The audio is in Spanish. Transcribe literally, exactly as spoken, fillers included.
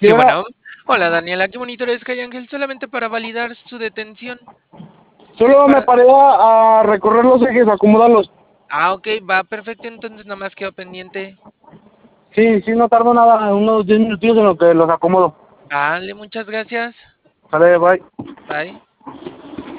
Sí, Sí, bueno. bueno. Hola, Daniela. ¿Qué monitor es Sky Ángel? Solamente para validar su detención. Es Solo me para... paré a, a recorrer los ejes, a acomodarlos. Ah, ok, va perfecto. Entonces nada más quedo pendiente. Sí, sí, no tardo nada, unos diez minutillos en lo que los acomodo. Vale, muchas gracias. Sale, bye. Bye.